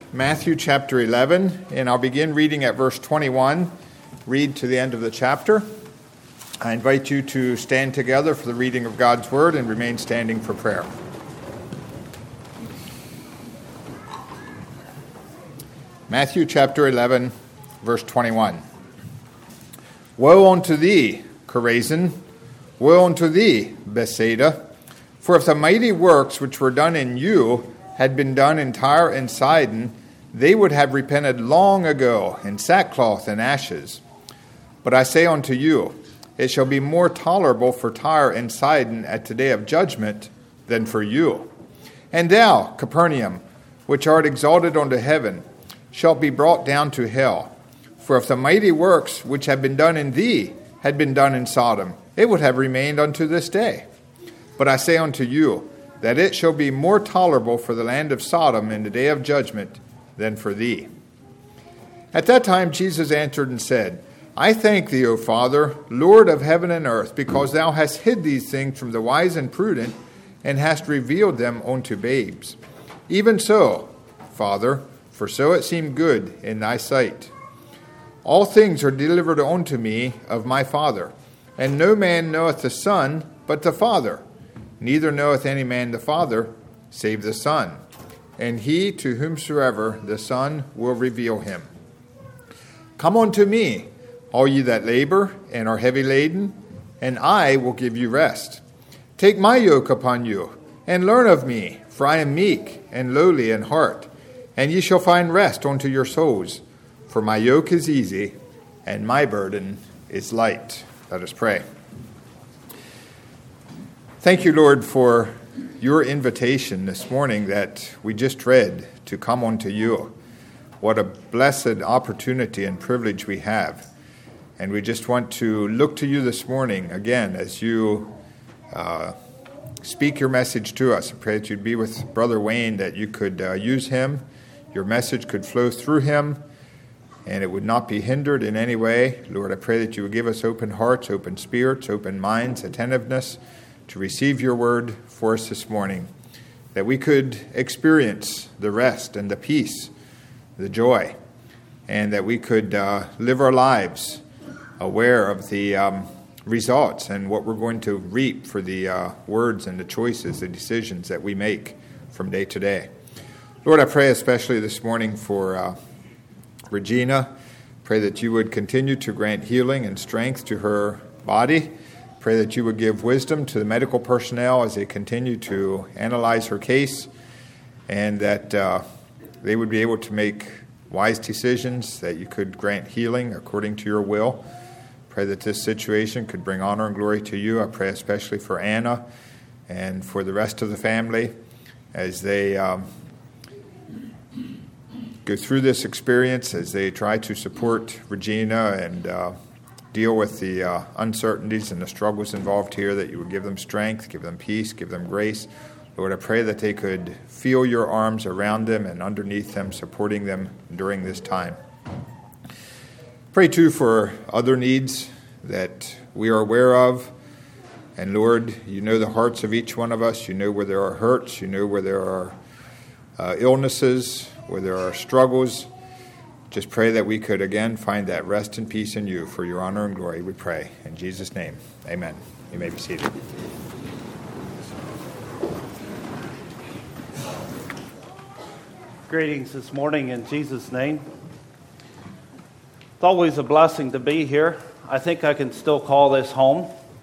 Matthew chapter 11, and I'll begin reading at verse 21, read to the end of the chapter. I invite you to stand together for the reading of God's Word and remain standing for prayer. Matthew chapter 11, verse 21. Woe unto thee, Chorazin! Woe unto thee, Bethsaida! For if the mighty works which were done in you had been done in Tyre and Sidon, they would have repented long ago in sackcloth and ashes. But I say unto you, it shall be more tolerable for Tyre and Sidon at the day of judgment than for you. And thou, Capernaum, which art exalted unto heaven, shalt be brought down to hell. For if the mighty works which have been done in thee had been done in Sodom, it would have remained unto this day. But I say unto you, that it shall be more tolerable for the land of Sodom in the day of judgment than for thee. At that time Jesus answered and said, I thank thee, O Father, Lord of heaven and earth, because thou hast hid these things from the wise and prudent, and hast revealed them unto babes. Even so, Father, for so it seemed good in thy sight. All things are delivered unto me of my Father, and no man knoweth the Son but the Father. Neither knoweth any man the Father, save the Son, and he to whomsoever the Son will reveal him. Come unto me, all ye that labor and are heavy laden, and I will give you rest. Take my yoke upon you, and learn of me, for I am meek and lowly in heart, and ye shall find rest unto your souls. For my yoke is easy, and my burden is light. Let us pray. Thank you, Lord, for your invitation this morning that we just read to come unto you. What a blessed opportunity and privilege we have. And we just want to look to you this morning again as you speak your message to us. I pray that you'd be with Brother Wayne, that you could use him, your message could flow through him, and it would not be hindered in any way. Lord, I pray that you would give us open hearts, open spirits, open minds, attentiveness to receive your word for us this morning, that we could experience the rest and the peace, the joy, and that we could live our lives aware of the results and what we're going to reap for the words and the choices, the decisions that we make from day to day. Lord, I pray especially this morning for Regina. Pray that you would continue to grant healing and strength to her body. Pray that you would give wisdom to the medical personnel as they continue to analyze her case, and that they would be able to make wise decisions, that you could grant healing according to your will. Pray that this situation could bring honor and glory to you. I pray especially for Anna and for the rest of the family as they go through this experience, as they try to support Regina and deal with the uncertainties and the struggles involved here, that you would give them strength, give them peace, give them grace. Lord, I pray that they could feel your arms around them and underneath them, supporting them during this time. Pray, too, for other needs that we are aware of. And, Lord, you know the hearts of each one of us. You know where there are hurts. You know where there are illnesses, where there are struggles. Just pray that we could, again, find that rest and peace in you for your honor and glory, we pray. In Jesus' name, amen. You may be seated. Greetings this morning in Jesus' name. It's always a blessing to be here. I think I can still call this home.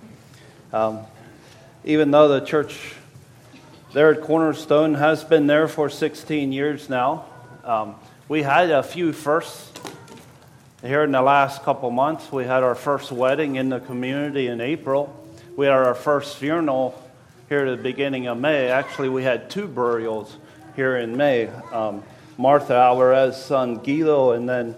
Even though the church there at Cornerstone has been there for 16 years now. We had a few firsts here in the last couple months. We had our first wedding in the community in April. We had our first funeral here at the beginning of May. Actually, we had two burials here in May. Martha Alvarez's son Guido, and then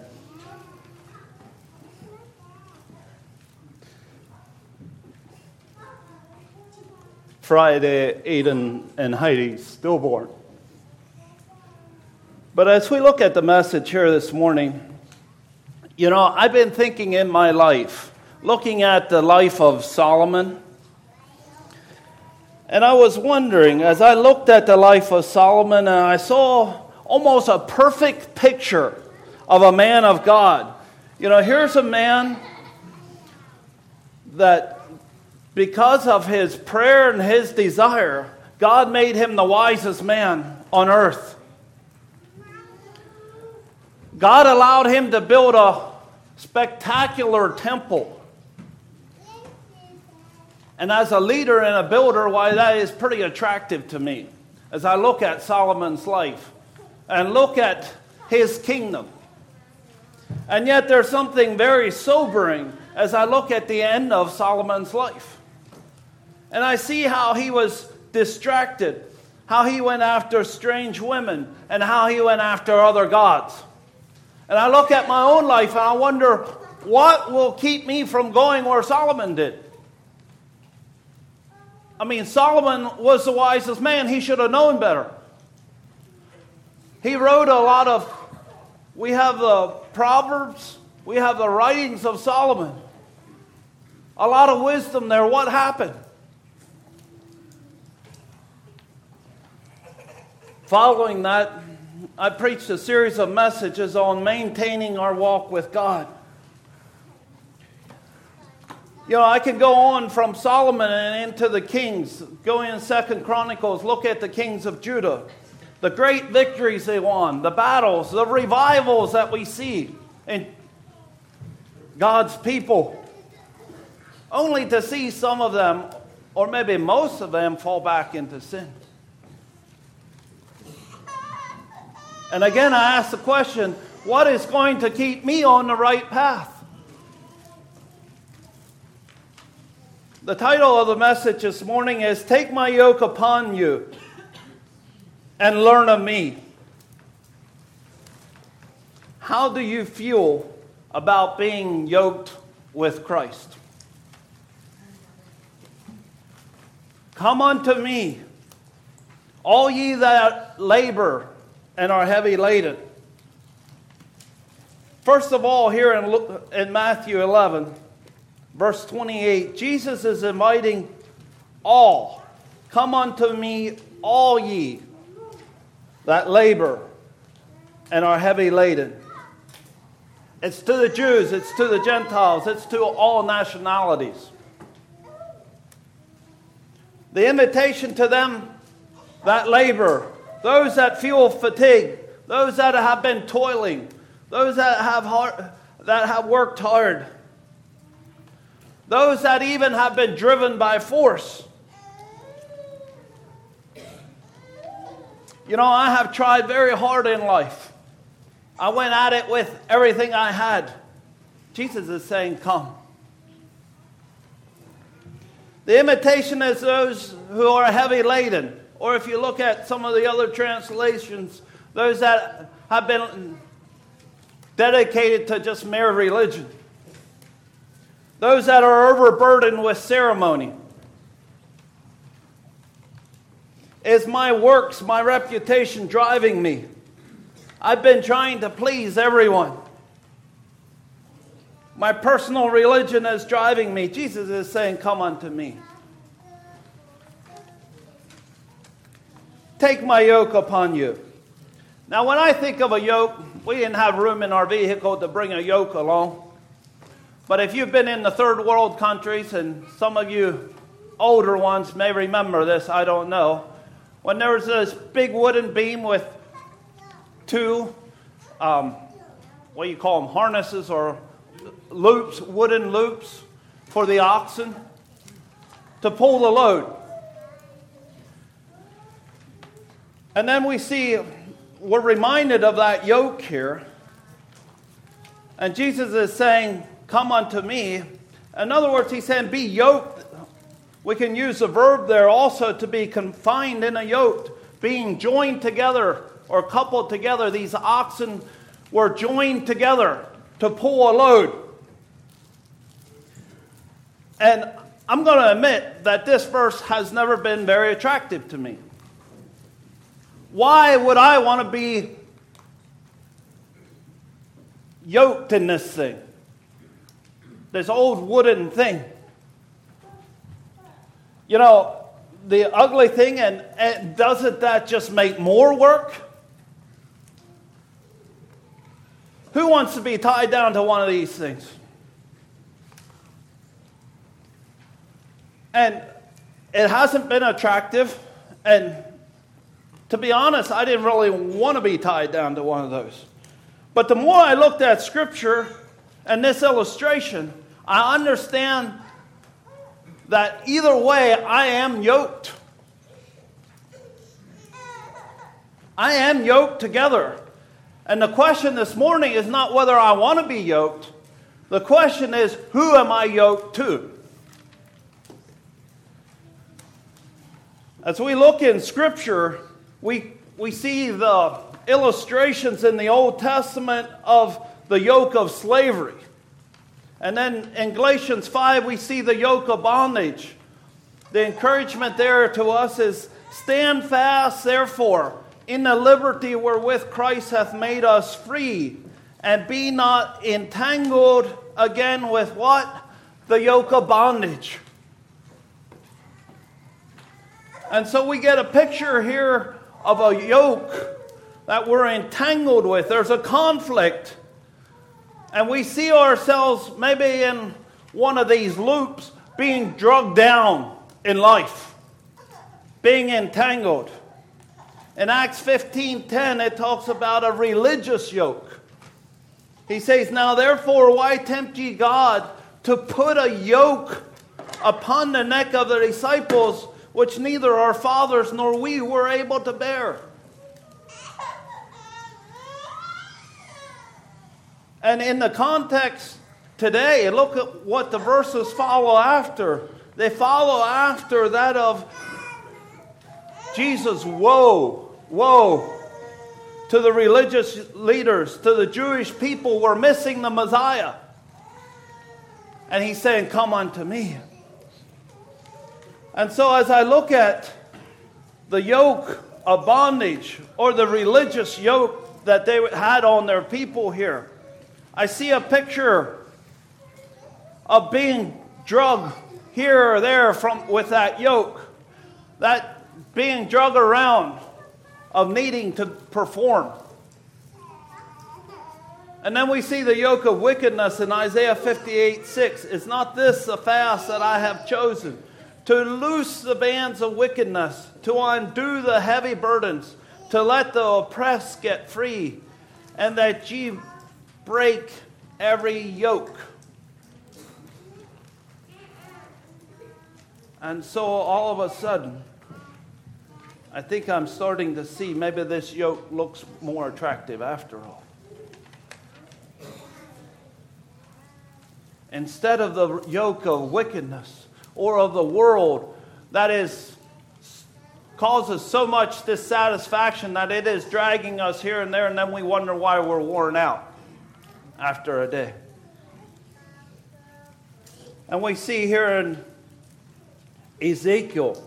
Friday, Aiden and Heidi stillborn. But as we look at the message here this morning, you know, I've been thinking in my life, looking at the life of Solomon, and I was wondering, as I looked at the life of Solomon, and I saw almost a perfect picture of a man of God. You know, here's a man that because of his prayer and his desire, God made him the wisest man on earth. God allowed him to build a spectacular temple. And as a leader and a builder, why, that is pretty attractive to me as I look at Solomon's life and look at his kingdom. And yet there's something very sobering as I look at the end of Solomon's life. And I see how he was distracted, how he went after strange women, and how he went after other gods. And I look at my own life and I wonder, what will keep me from going where Solomon did? I mean, Solomon was the wisest man. He should have known better. He wrote a lot of, we have the Proverbs, we have the writings of Solomon. A lot of wisdom there. What happened? Following that, I preached a series of messages on maintaining our walk with God. You know, I could go on from Solomon and into the kings. Go in 2 Chronicles, look at the kings of Judah. The great victories they won, the battles, the revivals that we see in God's people. Only to see some of them, or maybe most of them, fall back into sin. And again, I ask the question, what is going to keep me on the right path? The title of the message this morning is, Take My Yoke Upon You and Learn of Me. How do you feel about being yoked with Christ? Come unto me, all ye that labor and are heavy laden. First of all, here in Matthew 11, verse 28, Jesus is inviting all. Come unto me, all ye that labor and are heavy laden. It's to the Jews, it's to the Gentiles, it's to all nationalities. The invitation to them that labor, those that feel fatigue, those that have been toiling, those that have worked hard, those that even have been driven by force. You know, I have tried very hard in life. I went at it with everything I had. Jesus is saying, come. The invitation is those who are heavy laden. Or if you look at some of the other translations, those that have been dedicated to just mere religion. Those that are overburdened with ceremony. Is my works, my reputation driving me? I've been trying to please everyone. My personal religion is driving me. Jesus is saying, come unto me. Take my yoke upon you. Now, when I think of a yoke, we didn't have room in our vehicle to bring a yoke along. But if you've been in the third world countries, and some of you older ones may remember this, I don't know. When there was this big wooden beam with two, what do you call them, harnesses or loops, wooden loops for the oxen to pull the load. And then we're reminded of that yoke here. And Jesus is saying, come unto me. In other words, he's saying, be yoked. We can use the verb there also to be confined in a yoke, being joined together or coupled together. These oxen were joined together to pull a load. And I'm going to admit that this verse has never been very attractive to me. Why would I want to be yoked in this thing? This old wooden thing. You know, the ugly thing, and doesn't that just make more work? Who wants to be tied down to one of these things? And it hasn't been attractive. And to be honest, I didn't really want to be tied down to one of those. But the more I looked at Scripture and this illustration, I understand that either way, I am yoked. I am yoked together. And the question this morning is not whether I want to be yoked. The question is, who am I yoked to? As we look in Scripture, we see the illustrations in the Old Testament of the yoke of slavery. And then in Galatians 5, we see the yoke of bondage. The encouragement there to us is, stand fast, therefore, in the liberty wherewith Christ hath made us free, and be not entangled again with what? The yoke of bondage. And so we get a picture here of a yoke that we're entangled with. There's a conflict. And we see ourselves maybe in one of these loops being drugged down in life, being entangled. In Acts 15:10, it talks about a religious yoke. He says, now therefore, why tempt ye God to put a yoke upon the neck of the disciples, which neither our fathers nor we were able to bear? And in the context today, look at what the verses follow after. They follow after that of Jesus' woe, woe to the religious leaders, to the Jewish people who were missing the Messiah. And he's saying, come unto me. And so as I look at the yoke of bondage, or the religious yoke that they had on their people here, I see a picture of being drugged here or there with that yoke, that being drugged around, of needing to perform. And then we see the yoke of wickedness in Isaiah 58:6. Is not this the fast that I have chosen? To loose the bands of wickedness, to undo the heavy burdens, to let the oppressed get free, and that ye break every yoke. And so all of a sudden, I think I'm starting to see maybe this yoke looks more attractive after all. Instead of the yoke of wickedness or of the world that causes so much dissatisfaction that it is dragging us here and there, and then we wonder why we're worn out after a day. And we see here in Ezekiel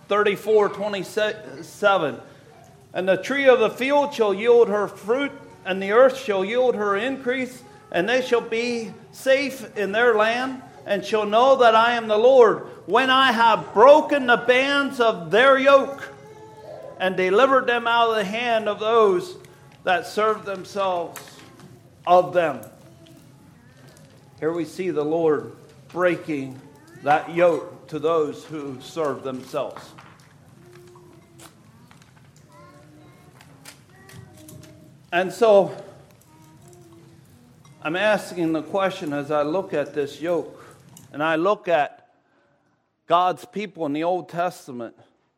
34:27, and the tree of the field shall yield her fruit, and the earth shall yield her increase, and they shall be safe in their land, and shall know that I am the Lord, when I have broken the bands of their yoke, and delivered them out of the hand of those that serve themselves of them. Here we see the Lord breaking that yoke to those who serve themselves. And so I'm asking the question as I look at this yoke, and I look at God's people in the Old Testament.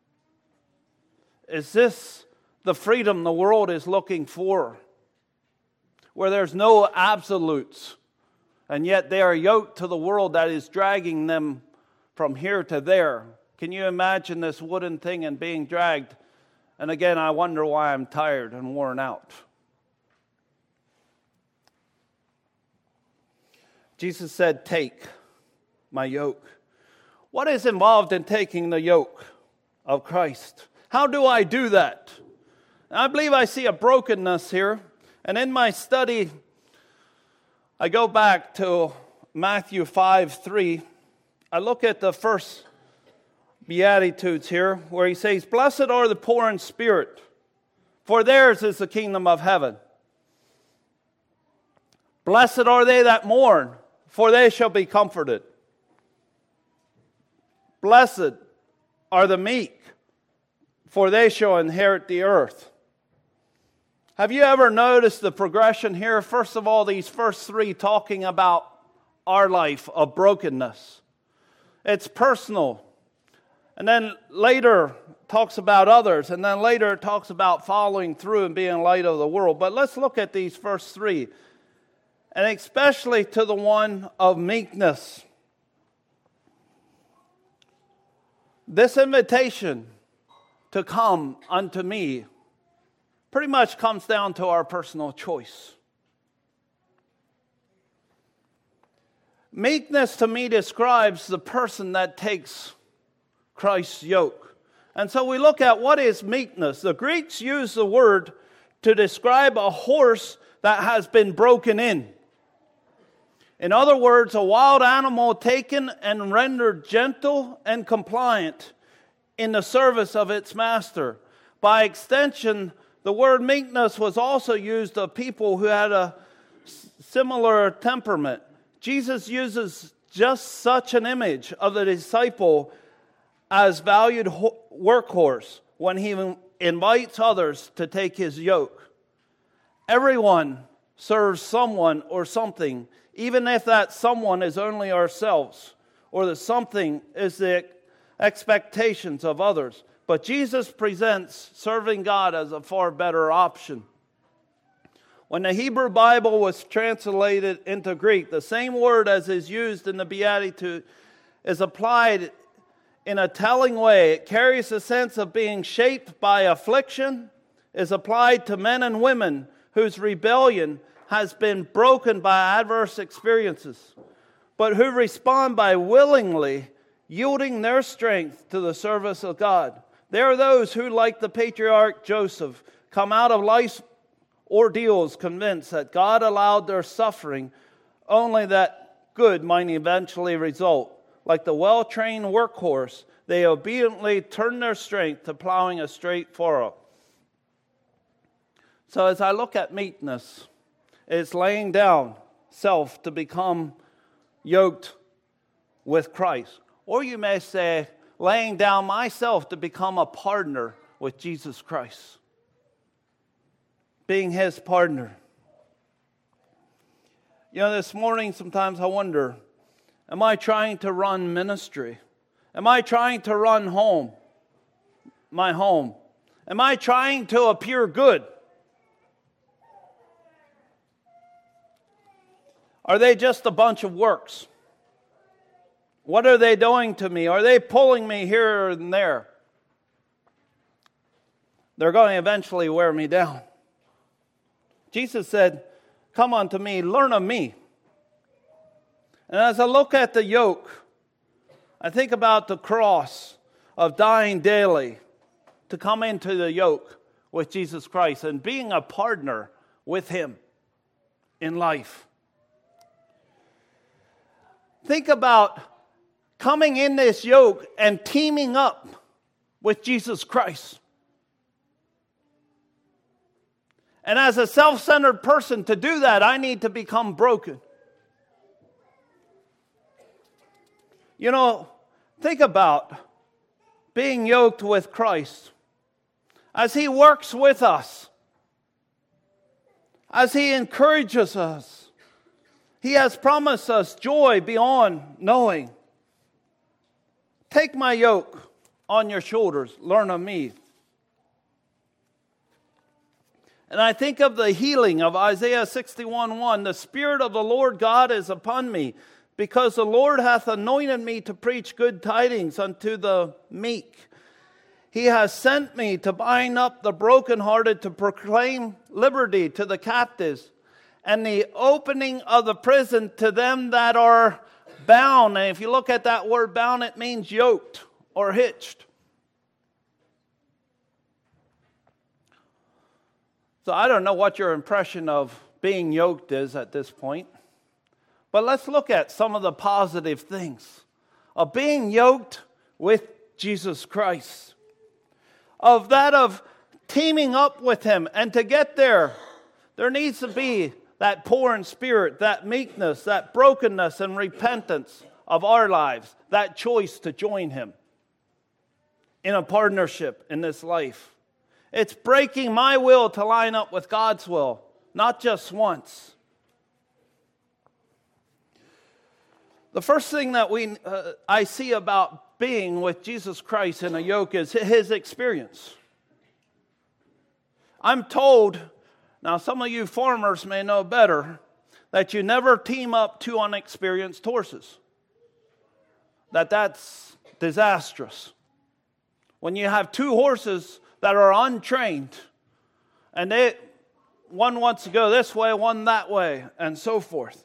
Is this the freedom the world is looking for? Where there's no absolutes, and yet they are yoked to the world that is dragging them from here to there. Can you imagine this wooden thing and being dragged? And again, I wonder why I'm tired and worn out. Jesus said, take my yoke. What is involved in taking the yoke of Christ? How do I do that? I believe I see a brokenness here. And in my study, I go back to Matthew 5:3. I look at the first Beatitudes here, where he says, blessed are the poor in spirit, for theirs is the kingdom of heaven. Blessed are they that mourn, for they shall be comforted. Blessed are the meek, for they shall inherit the earth. Have you ever noticed the progression here? First of all, these first three talking about our life of brokenness. It's personal. And then later talks about others. And then later it talks about following through and being light of the world. But let's look at these first three. And especially to the one of meekness. This invitation to come unto me pretty much comes down to our personal choice. Meekness to me describes the person that takes Christ's yoke. And so we look at what is meekness. The Greeks use the word to describe a horse that has been broken in. In other words, a wild animal taken and rendered gentle and compliant in the service of its master. By extension, the word meekness was also used of people who had a similar temperament. Jesus uses just such an image of the disciple as valued workhorse when he invites others to take his yoke. Everyone serves someone or something, even if that someone is only ourselves, or the something is the expectations of others. But Jesus presents serving God as a far better option. When the Hebrew Bible was translated into Greek, the same word as is used in the Beatitude is applied in a telling way. It carries the sense of being shaped by affliction, is applied to men and women whose rebellion has been broken by adverse experiences, but who respond by willingly yielding their strength to the service of God. There are those who, like the patriarch Joseph, come out of life's ordeals convinced that God allowed their suffering only that good might eventually result. Like the well-trained workhorse, they obediently turn their strength to plowing a straight furrow. So as I look at meekness, it's laying down self to become yoked with Christ. Or you may say, laying down myself to become a partner with Jesus Christ. Being his partner. You know, this morning sometimes I wonder, am I trying to run ministry? Am I trying to run my home? Am I trying to appear good? Are they just a bunch of works? What are they doing to me? Are they pulling me here and there? They're going to eventually wear me down. Jesus said, "Come unto me, learn of me." And as I look at the yoke, I think about the cross of dying daily to come into the yoke with Jesus Christ and being a partner with him in life. Think about coming in this yoke and teaming up with Jesus Christ. And as a self-centered person, to do that, I need to become broken. You know, think about being yoked with Christ. As he works with us, as he encourages us, he has promised us joy beyond knowing. Take my yoke on your shoulders, learn of me. And I think of the healing of Isaiah 61:1. The Spirit of the Lord God is upon me, because the Lord hath anointed me to preach good tidings unto the meek. He has sent me to bind up the brokenhearted, to proclaim liberty to the captives, and the opening of the prison to them that are bound. And if you look at that word bound, it means yoked or hitched. So I don't know what your impression of being yoked is at this point. But let's look at some of the positive things of being yoked with Jesus Christ. Of teaming up with him. And to get there, there needs to be that poor in spirit, that meekness, that brokenness and repentance of our lives, that choice to join Him in a partnership in this life. It's breaking my will to line up with God's will, not just once. The first thing that I see about being with Jesus Christ in a yoke is His experience. I'm told, now some of you farmers may know better, that you never team up two unexperienced horses. That's disastrous. When you have two horses that are untrained, and one wants to go this way, one that way, and so forth.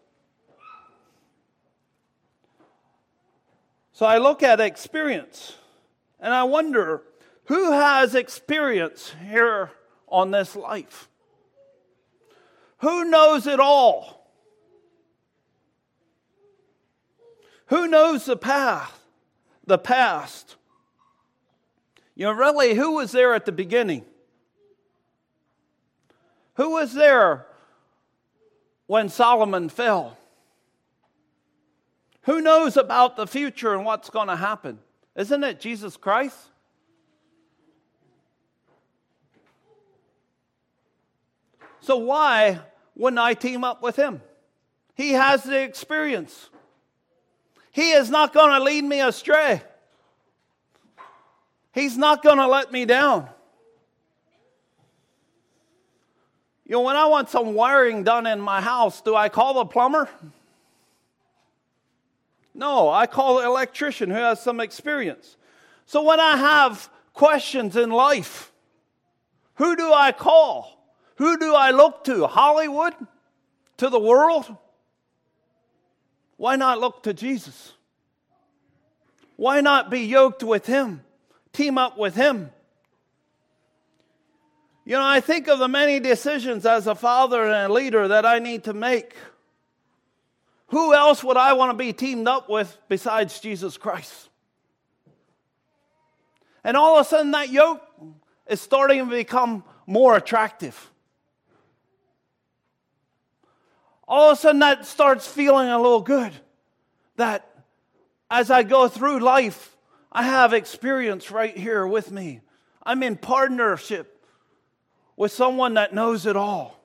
So I look at experience, and I wonder, who has experience here on this life? Who knows it all? Who knows the path, the past? You know, really, who was there at the beginning? Who was there when Solomon fell? Who knows about the future and what's going to happen? Isn't it Jesus Christ? So why wouldn't I team up with Him? He has the experience. He is not going to lead me astray. He's not going to let me down. You know, when I want some wiring done in my house, do I call the plumber? No, I call the electrician who has some experience. So when I have questions in life, who do I call? Who do I look to? Hollywood? To the world? Why not look to Jesus? Why not be yoked with Him? Team up with Him? You know, I think of the many decisions as a father and a leader that I need to make. Who else would I want to be teamed up with besides Jesus Christ? And all of a sudden that yoke is starting to become more attractive. All of a sudden that starts feeling a little good. That as I go through life, I have experience right here with me. I'm in partnership with someone that knows it all.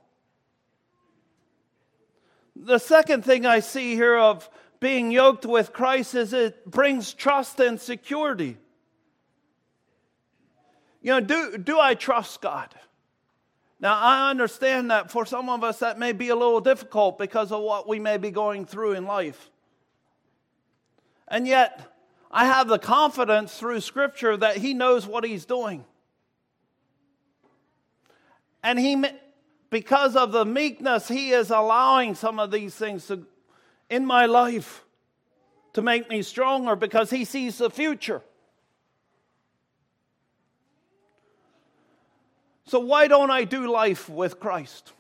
The second thing I see here of being yoked with Christ is it brings trust and security. You know, do I trust God? Now, I understand that for some of us that may be a little difficult because of what we may be going through in life. And yet, I have the confidence through Scripture that He knows what He's doing. And because of the meekness, He is allowing some of these things in my life to make me stronger because He sees the future. So why don't I do life with Christ?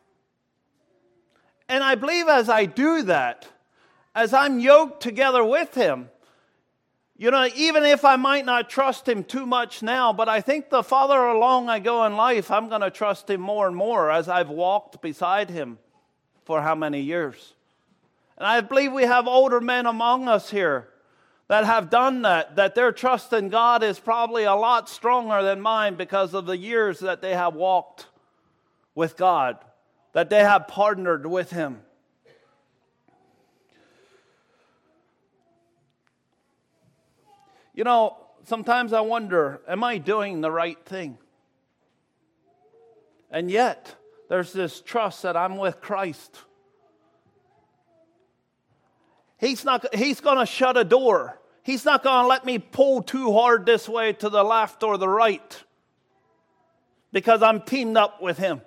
And I believe as I do that, as I'm yoked together with Him, you know, even if I might not trust Him too much now, but I think the farther along I go in life, I'm going to trust Him more and more as I've walked beside Him for how many years. And I believe we have older men among us here that have done that their trust in God is probably a lot stronger than mine because of the years that they have walked with God, that they have partnered with Him. You know, sometimes I wonder, am I doing the right thing? And yet, there's this trust that I'm with Christ. He's going to shut a door. He's not going to let me pull too hard this way to the left or the right because I'm teamed up with Him.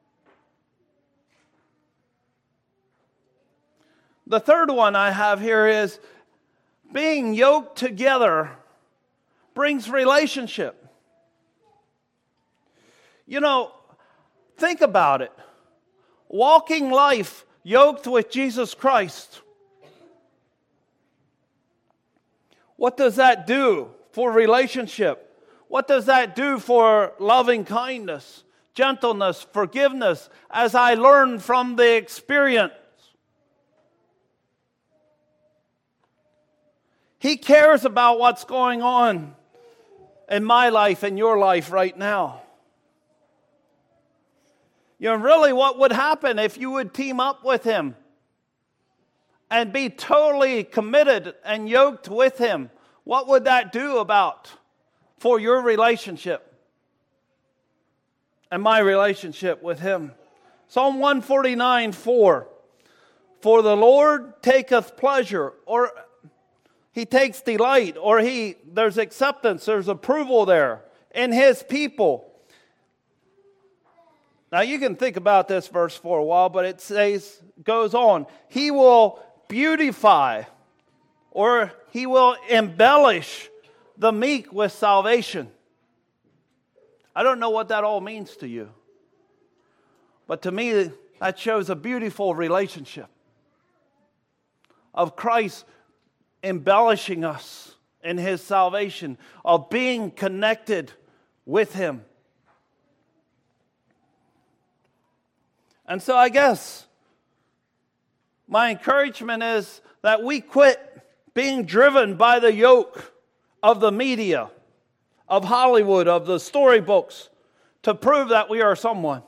The third one I have here is being yoked together brings relationship. You know, think about it. Walking life yoked with Jesus Christ. What does that do for relationship? What does that do for loving kindness, gentleness, forgiveness, as I learn from the experience. He cares about what's going on in my life and your life right now. You know, really what would happen if you would team up with Him and be totally committed and yoked with Him? What would that do for your relationship and my relationship with Him? Psalm 149:4. For the Lord taketh pleasure, or He takes delight, or there's acceptance, there's approval there in His people. Now you can think about this verse for a while, but it goes on. He will beautify, or He will embellish the meek with salvation. I don't know what that all means to you, but to me that shows a beautiful relationship of Christ embellishing us in His salvation, of being connected with Him. And so I guess my encouragement is that we quit being driven by the yoke of the media, of Hollywood, of the storybooks, to prove that we are someone.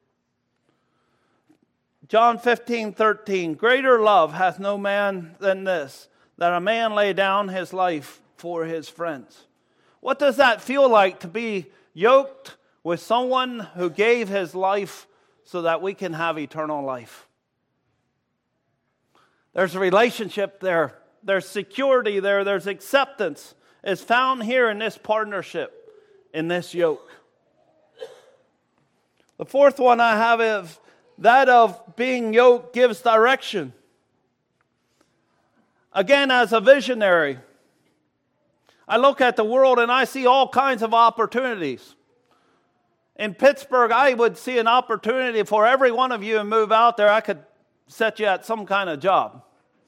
John 15:13, greater love hath no man than this, that a man lay down his life for his friends. What does that feel like to be yoked with someone who gave his life so that we can have eternal life? There's a relationship there. There's security there. There's acceptance. It's found here in this partnership, in this yoke. The fourth one I have is that of being yoked gives direction. Again, as a visionary, I look at the world and I see all kinds of opportunities. In Pittsburgh, I would see an opportunity for every one of you to move out there. I could set you at some kind of job.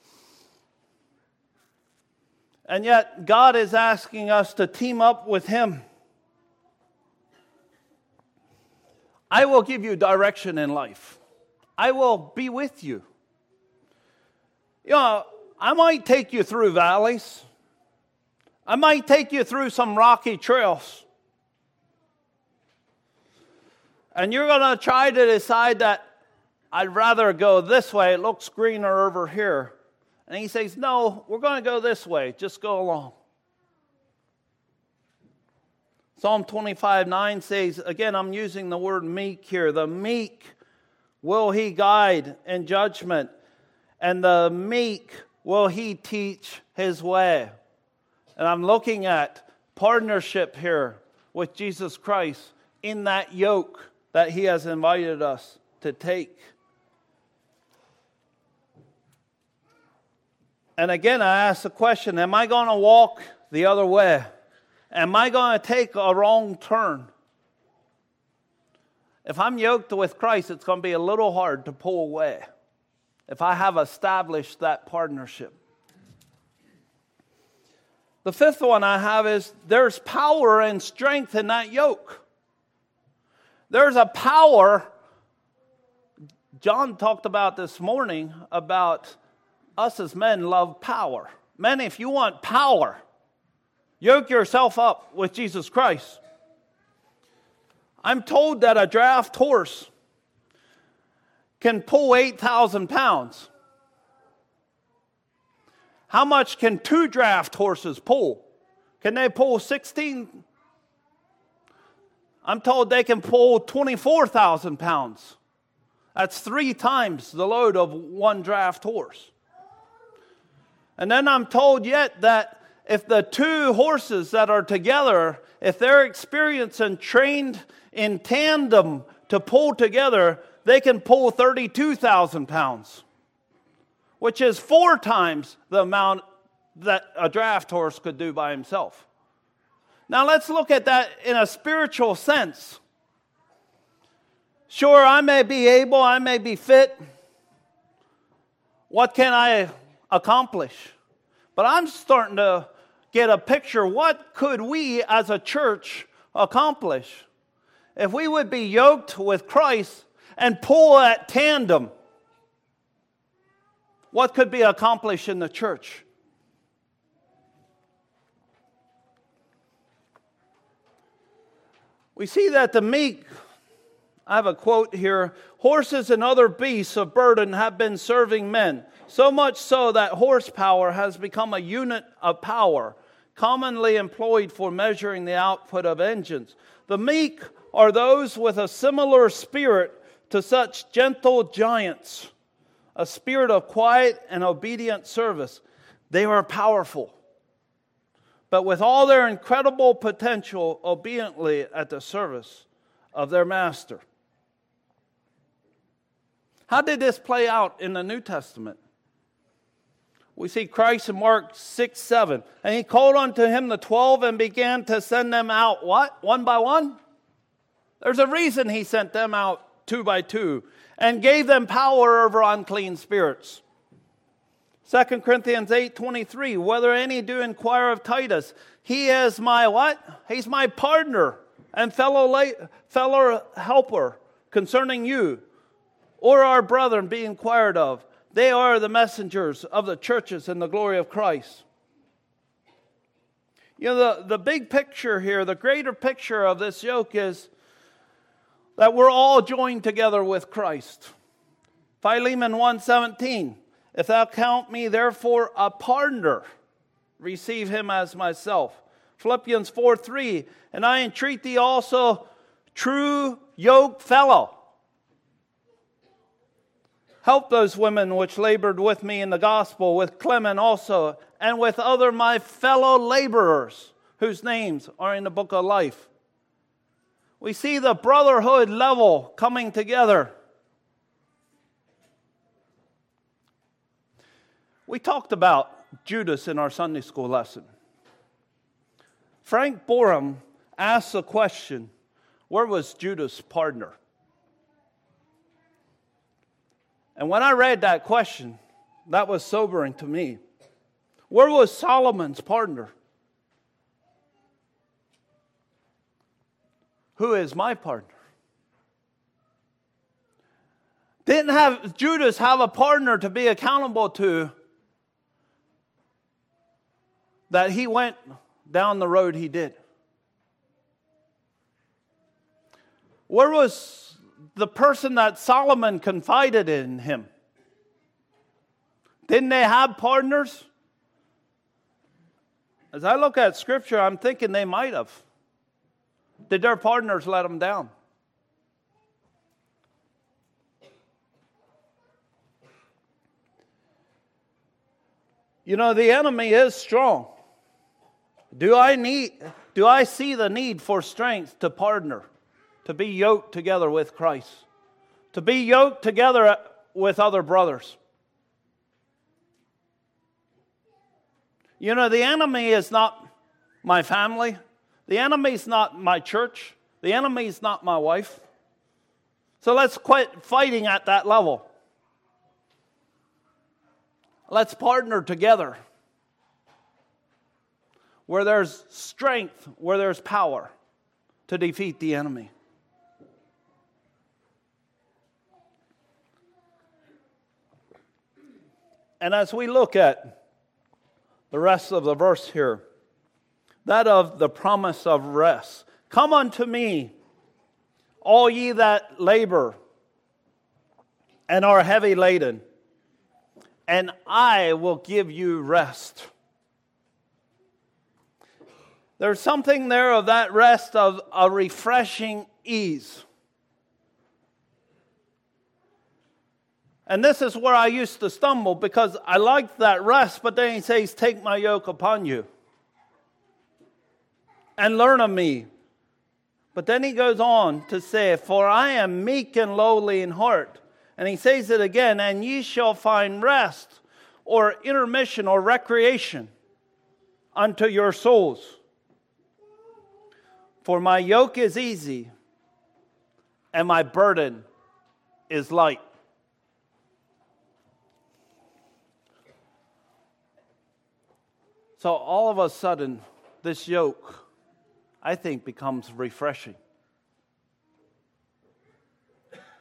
And yet, God is asking us to team up with Him. I will give you direction in life. I will be with you. You know, I might take you through valleys. I might take you through some rocky trails. And you're going to try to decide that I'd rather go this way. It looks greener over here. And He says, no, we're going to go this way. Just go along. Psalm 25:9 says, again, I'm using the word meek here. The meek will He guide in judgment, and the meek will He teach His way. And I'm looking at partnership here with Jesus Christ in that yoke that He has invited us to take. And again, I ask the question, am I going to walk the other way? Am I going to take a wrong turn? If I'm yoked with Christ, it's going to be a little hard to pull away if I have established that partnership. The fifth one I have is there's power and strength in that yoke. There's a power. John talked about this morning about us as men love power. Men, if you want power, yoke yourself up with Jesus Christ. I'm told that a draft horse can pull 8,000 pounds. How much can 2 draft horses pull? Can they pull 16? I'm told they can pull 24,000 pounds. That's 3 times the load of 1 draft horse. And then I'm told yet that if the 2 horses that are together, if they're experienced and trained in tandem to pull together, they can pull 32,000 pounds, which is 4 times the amount that a draft horse could do by himself. Now let's look at that in a spiritual sense. Sure, I may be able, I may be fit. What can I accomplish? But I'm starting to get a picture. What could we as a church accomplish if we would be yoked with Christ and pull at tandem, what could be accomplished in the church? We see that the meek, I have a quote here, horses and other beasts of burden have been serving men, so much so that horsepower has become a unit of power, commonly employed for measuring the output of engines. The meek are those with a similar spirit to such gentle giants, a spirit of quiet and obedient service. They are powerful, but with all their incredible potential, obediently at the service of their master. How did this play out in the New Testament? We see Christ in Mark 6:7. And he called unto him the 12 and began to send them out, what? One by one? There's a reason he sent them out 2 by 2 and gave them power over unclean spirits. 2 Corinthians 8:23, whether any do inquire of Titus, he is my what? He's my partner and fellow helper concerning you, or our brethren be inquired of. They are the messengers of the churches in the glory of Christ. You know, the big picture here, the greater picture of this yoke is that we're all joined together with Christ. Philemon 1:17, if thou count me therefore a partner, receive him as myself. Philippians 4:3, and I entreat thee also, true yoke fellow, help those women which labored with me in the gospel, with Clement also, and with other my fellow laborers, whose names are in the book of life. We see the brotherhood level coming together. We talked about Judas in our Sunday school lesson. Frank Borum asked the question, where was Judas' partner? And when I read that question, that was sobering to me. Where was Solomon's partner? Who is my partner? Didn't Judas have a partner to be accountable to that he went down the road he did? Where was the person that Solomon confided in him? Didn't they have partners? As I look at Scripture, I'm thinking they might have. Did their partners let them down? You know, the enemy is strong. Do I see the need for strength to partner, to be yoked together with Christ, to be yoked together with other brothers? You know, the enemy is not my family. The enemy is not my church. The enemy is not my wife. So let's quit fighting at that level. Let's partner together where there's strength, where there's power to defeat the enemy. And as we look at the rest of the verse here, that of the promise of rest. Come unto me, all ye that labor and are heavy laden, and I will give you rest. There's something there of that rest of a refreshing ease. And this is where I used to stumble, because I liked that rest, but then he says, take my yoke upon you and learn of me. But then he goes on to say, for I am meek and lowly in heart. And he says it again, and ye shall find rest or intermission or recreation unto your souls. For my yoke is easy and my burden is light. So all of a sudden, this yoke, I think, becomes refreshing.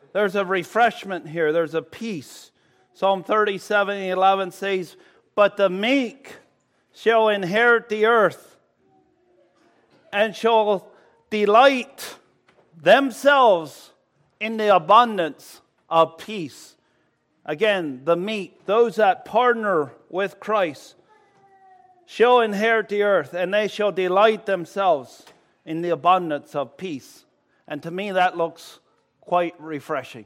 There's a refreshment here. There's a peace. Psalm 37:11 says, "But the meek shall inherit the earth and shall delight themselves in the abundance of peace." Again, the meek, those that partner with Christ, shall inherit the earth, and they shall delight themselves in the abundance of peace. And to me, that looks quite refreshing.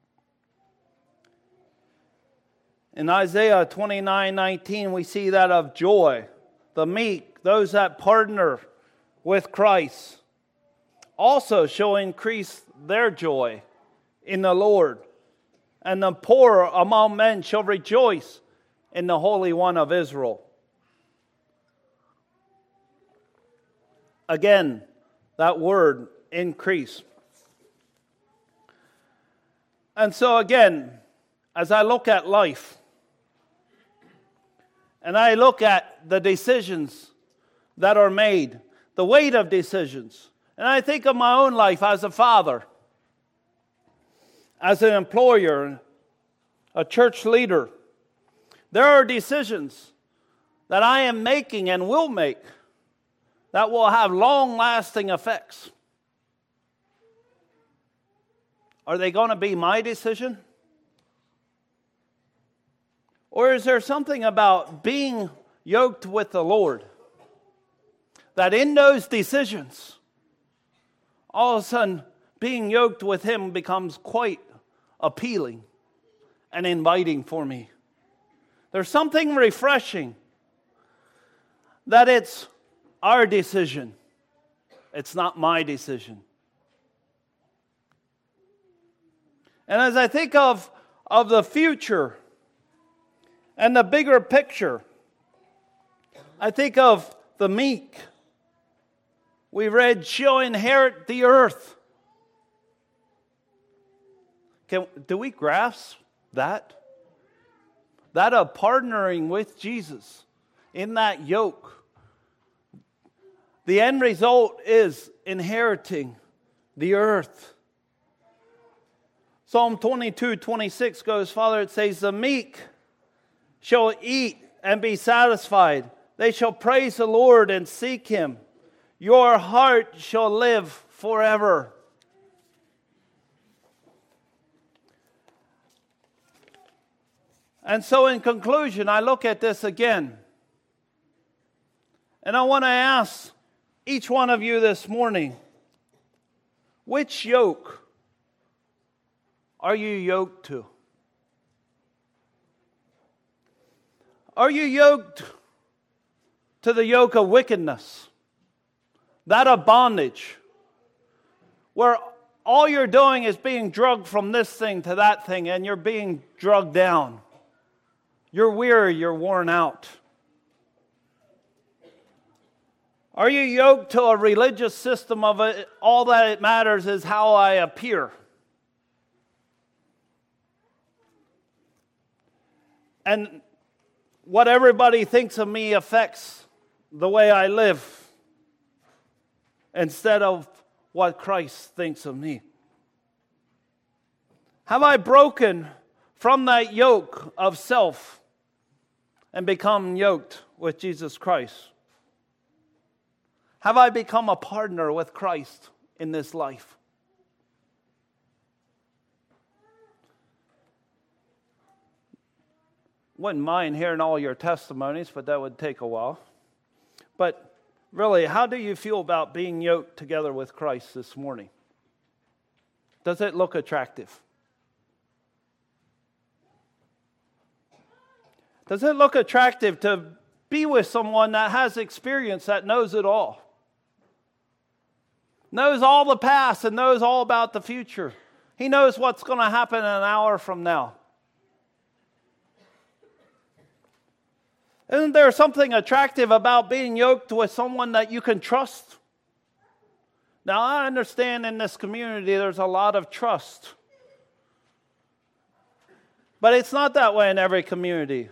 In Isaiah 29:19, we see that of joy. The meek, those that partner with Christ, also shall increase their joy in the Lord. And the poor among men shall rejoice in the Holy One of Israel. Again, that word, increase. And so again, as I look at life, and I look at the decisions that are made, the weight of decisions, and I think of my own life as a father, as an employer, a church leader, there are decisions that I am making and will make that will have long-lasting effects. Are they going to be my decision? Or is there something about being yoked with the Lord that in those decisions, all of a sudden, being yoked with Him becomes quite appealing and inviting for me? There's something refreshing that it's our decision. It's not my decision. And as I think of the future and the bigger picture, I think of the meek. We read, shall inherit the earth. Do we grasp that? That of partnering with Jesus in that yoke. The end result is inheriting the earth. Psalm 22:26 goes farther. It says, the meek shall eat and be satisfied. They shall praise the Lord and seek Him. Your heart shall live forever. And so in conclusion, I look at this again. And I want to ask each one of you this morning, which yoke are you yoked to? Are you yoked to the yoke of wickedness? That of bondage, where all you're doing is being drugged from this thing to that thing, and you're being drugged down. You're weary, you're worn out. Are you yoked to a religious system of it, all that it matters is how I appear? And what everybody thinks of me affects the way I live, instead of what Christ thinks of me? Have I broken from that yoke of self and become yoked with Jesus Christ? Have I become a partner with Christ in this life? Wouldn't mind hearing all your testimonies, but that would take a while. But really, how do you feel about being yoked together with Christ this morning? Does it look attractive? Does it look attractive to be with someone that has experience, that knows it all? Knows all the past and knows all about the future. He knows what's going to happen an hour from now. Isn't there something attractive about being yoked with someone that you can trust? Now, I understand in this community there's a lot of trust. But it's not that way in every community.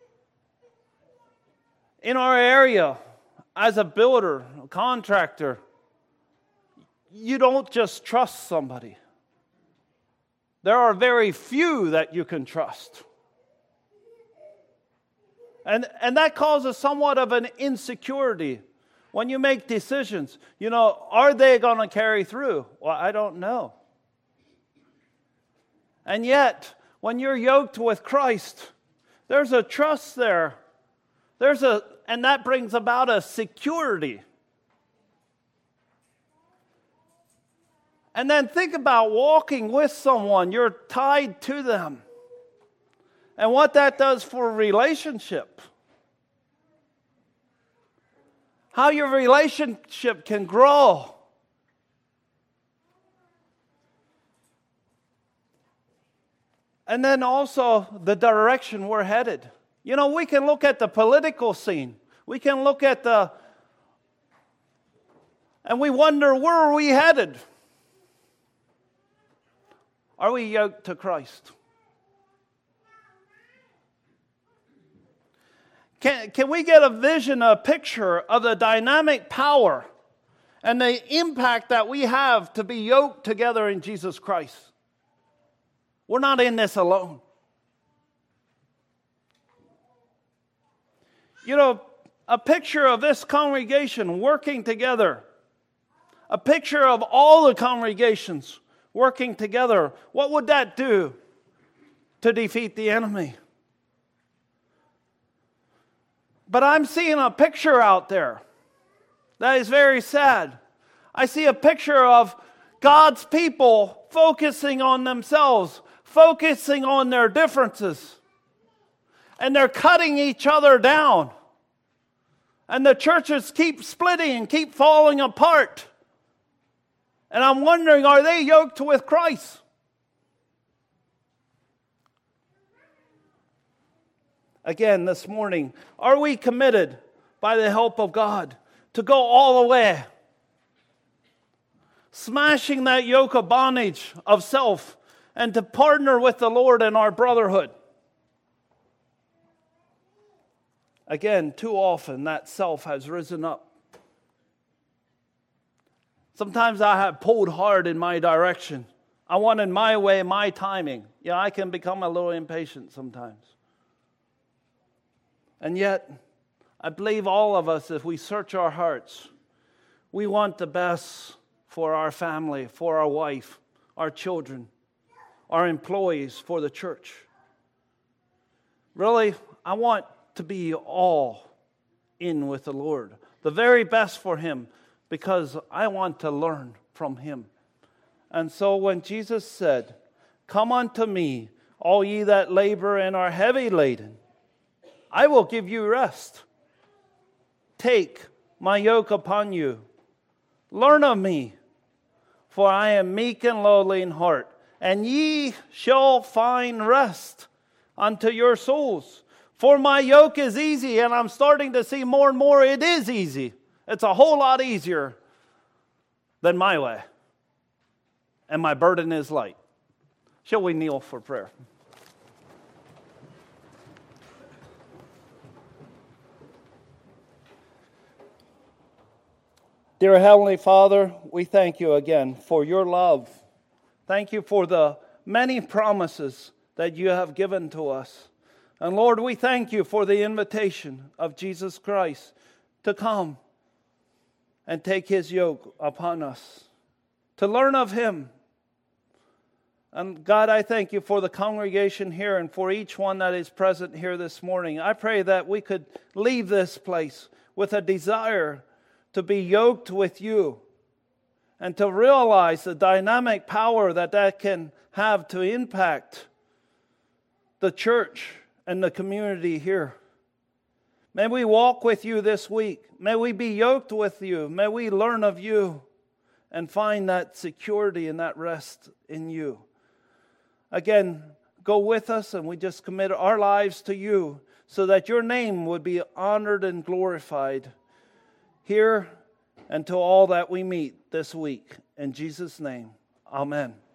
In our area, as a builder, a contractor, you don't just trust somebody. there are very few that you can trust. And that causes somewhat of an insecurity when you make decisions. Are they going to carry through? Well, I don't know. And yet, when you're yoked with Christ, there's a trust there. And that brings about a security. And then think about walking with someone. You're tied to them. And what that does for a relationship. How your relationship can grow. And then also the direction we're headed. We can look at the political scene. We can look at and we wonder, where are we headed? Are we yoked to Christ? Can we get a vision, a picture of the dynamic power and the impact that we have to be yoked together in Jesus Christ? We're not in this alone. A picture of this congregation working together, a picture of all the congregations working together, what would that do to defeat the enemy? But I'm seeing a picture out there that is very sad. I see a picture of God's people focusing on themselves, focusing on their differences. And they're cutting each other down. And the churches keep splitting and keep falling apart. And I'm wondering, are they yoked with Christ? Again, this morning, are we committed by the help of God to go all the way? Smashing that yoke of bondage of self and to partner with the Lord in our brotherhood. Again, too often that self has risen up. Sometimes I have pulled hard in my direction. I wanted my way, my timing. I can become a little impatient sometimes. And yet, I believe all of us, if we search our hearts, we want the best for our family, for our wife, our children, our employees, for the church. Really, I want to be all in with the Lord. The very best for Him, because I want to learn from Him. And so when Jesus said, "Come unto me, all ye that labor and are heavy laden, I will give you rest. Take my yoke upon you. Learn of me, for I am meek and lowly in heart, and ye shall find rest unto your souls. For my yoke is easy," and I'm starting to see more and more it is easy. It's a whole lot easier than my way. And my burden is light. Shall we kneel for prayer? Dear Heavenly Father, we thank you again for your love. Thank you for the many promises that you have given to us. And Lord, we thank you for the invitation of Jesus Christ to come and take His yoke upon us, to learn of Him. And God, I thank you for the congregation here and for each one that is present here this morning. I pray that we could leave this place with a desire to be yoked with you and to realize the dynamic power that can have to impact the church and the community here. May we walk with you this week. May we be yoked with you. May we learn of you and find that security and that rest in you. Again, go with us, and we just commit our lives to you so that your name would be honored and glorified here and to all that we meet this week. In Jesus' name, amen.